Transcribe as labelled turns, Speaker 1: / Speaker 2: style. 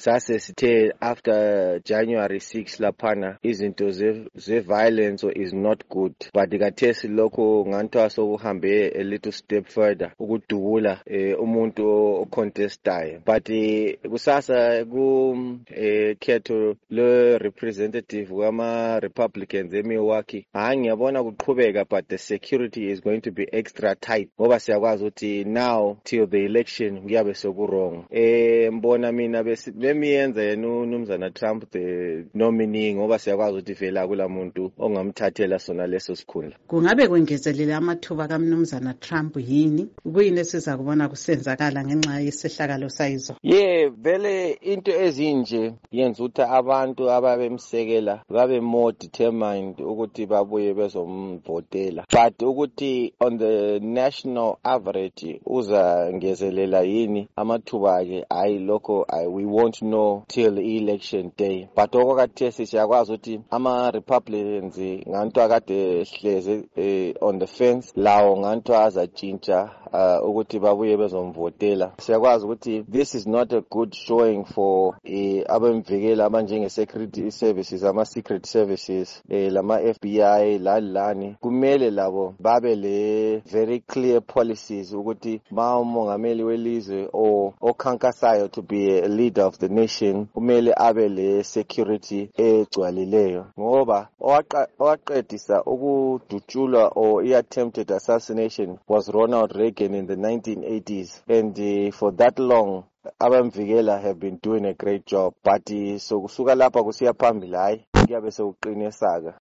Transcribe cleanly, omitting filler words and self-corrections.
Speaker 1: sase sithe after January 6 laphana izinto ze-violence is not good, but kathesi lokho nganthiwa sokuhambe a little step further ukudubula umuntu ocontestayo. But kusasa khetho le representative wama Republicans eMilwaukee ngiyabona kuqhubeka, but the security is going to be extra tight ngoba siyakwazi ukuthi now till the election kuyabe sokurong. Mbona mina bemiyenza yena uNumzana Trump the nominee ngoba siyakwazi ukuthi vela kula muntu ongamthathela sona leso sikhundla.
Speaker 2: Kungabe kwengezelela amathuba kaMnumzana Trump yini? Kuyini esiza kubona kusenzakala ngenxa yesehlakalo sayizo?
Speaker 1: Vele into ezinje yenza ukuthi abantu ababemsekela babe more determined ukuthi babuye bezomvotela, but ukuthi on the national average uzangezelela yini amathuba ake lokho we won't know till election day. But okwathi siyakwazi ukuthi ama Republicans nganto akade hleze on the fence lawo nganto azatshintsha ukuthi babuye bezomvotela. Siyakwazi ukuthi this is not a good showing for abemvikela abanje security services, ama secret services, lama FBI lani kumele labo babe le very clear policies ukuthi ma umongameli welizwe okhankasayo to be a leader of the nation kumele abe le security egcwalileyo, ngoba owaqedisa ukudutshulwa or attempted assassination was Ronald Reagan in the 1980s, and for that long abamvikela have been doing a great job, but so kusuka lapha kusiya phambili kuyabe sekuqine saka.